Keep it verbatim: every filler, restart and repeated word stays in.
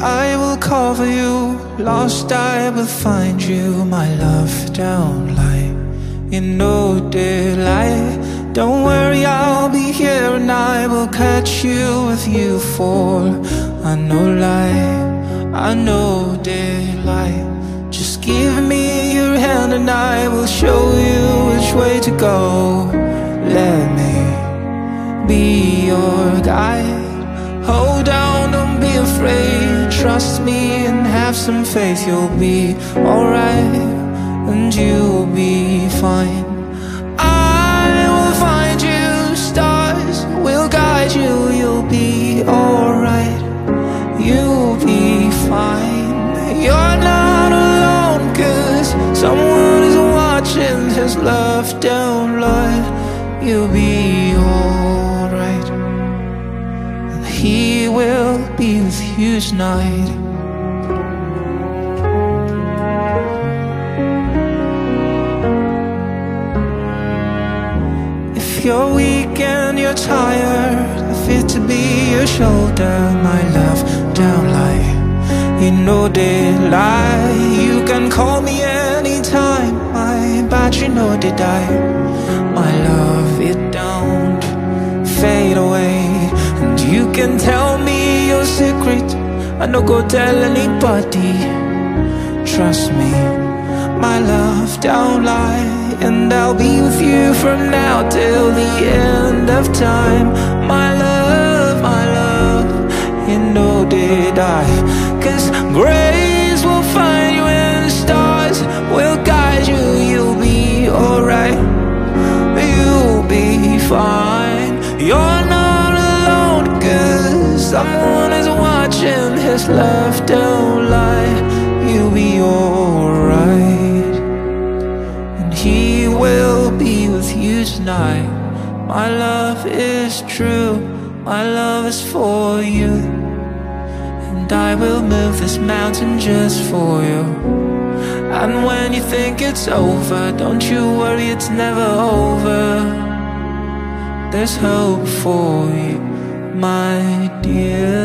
I will cover you. Lost I will find you, my love, don't lie. In no daylight, don't worry, I'll be here, and I will catch you if you fall. I know lie, I know daylight. Just give me your hand and I will show you which way to go. Let me be your guide. Hold on, don't be afraid. Trust me and have some faith. You'll be alright and you'll be fine. I will find you, stars will guide you. You'll be alright, you'll be fine. You're not alone, cause someone is watching. His love don't lie. You'll be alright, and he will be with you tonight. If you're weak and you're tired, fit to be your shoulder, my love, don't lie. In no daylight, you can call me anytime. My battery no did die. My love, it don't fade away. And you can tell me your secret, I no go tell anybody. Trust me, my love, don't lie. And I'll be with you from now till the end of time. My love, my love, you know did I. Cause grace will find you and stars will guide you. You'll be alright, you'll be fine. You're not alone, cause someone is watching. His love don't lie. You'll be alright, and he will be with you tonight. My love is true, my love is for you, and I will move this mountain just for you. And when you think it's over, don't you worry, it's never over. There's hope for you, my dear.